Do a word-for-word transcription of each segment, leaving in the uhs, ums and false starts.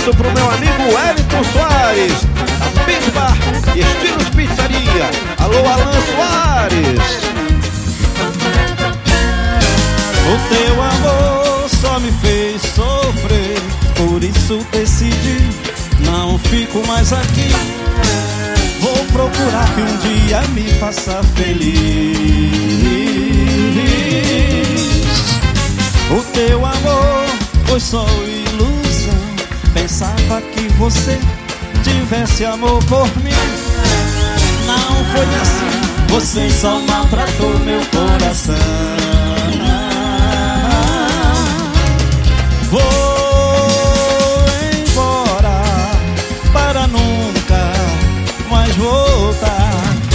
abraço pro meu amigo Wellington Soares, da Pizza Bar e Estilos Pizzaria. Alô, Alan Soares. O teu amor só me fez sofrer, por isso decidi, não fico mais aqui. Vou procurar que um dia me faça feliz. O teu amor foi só ilusão, pensava que você tivesse amor por mim. Não foi assim, você só maltratou meu coração. Vou embora para nunca mais voltar.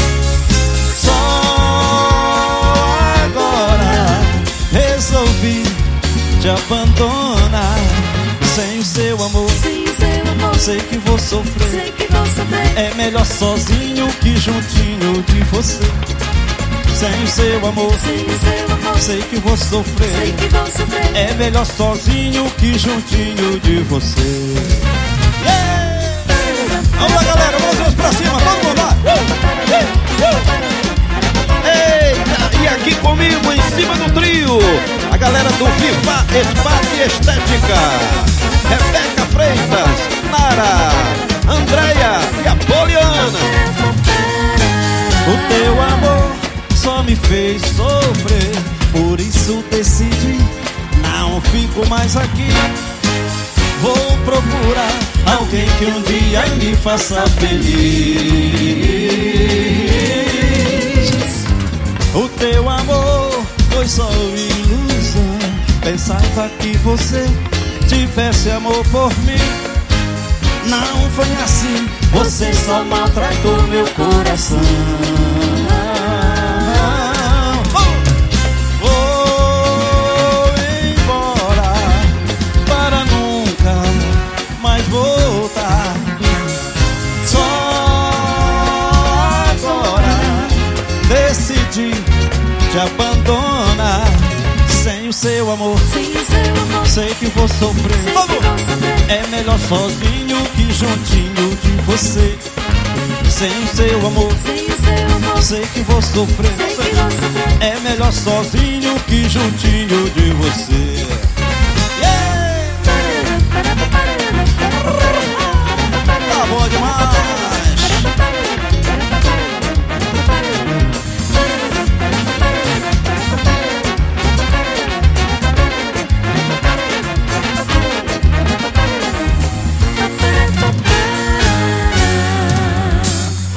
Só agora resolvi te abandonar. Sem o seu amor, Sem o seu amor, sei que vou sofrer. sei que vou sofrer. É melhor sozinho que juntinho de você. Sem o seu amor, Sem o seu amor, sei que vou sofrer. sei que vou sofrer. É melhor sozinho que juntinho de você. Yeah! Vamos lá, galera, vamos pra cima, vamos lá. Eita, e aqui comigo em cima do trio, a galera do Viva Espaço e Estética: Rebeca Freitas, Nara, Andréia e a Poliana. O teu amor só me fez sofrer, por isso decidi, não fico mais aqui. Vou procurar alguém que um dia me faça feliz. O teu amor foi só ilusão, pensava que você tivesse amor por mim. Não foi assim, você só maltratou meu coração. Vou embora para nunca mais voltar. Só agora decidi te abandonar. Sem o seu amor, Sem o seu amor, sei que vou sofrer. sei que vou sofrer. É melhor sozinho que juntinho de você. Sem o seu amor, Sem o seu amor, sei que vou sofrer. sei que vou sofrer. É melhor sozinho que juntinho de você.